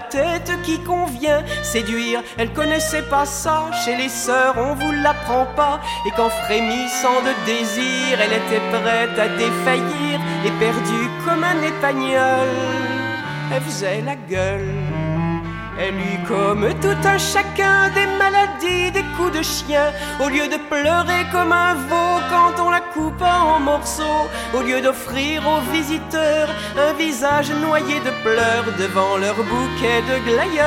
tête qui convient, séduire, elle connaissait pas ça. Chez les sœurs on vous l'apprend pas. Et qu'en frémissant de désir, elle était prête à défaillir. Et perdue comme un épagnol, elle faisait la gueule. Elle eut comme tout un chacun des maladies, des coups de chien. Au lieu de pleurer comme un veau quand on la coupe en morceaux, au lieu d'offrir aux visiteurs un visage noyé de pleurs devant leur bouquet de glaïeuls,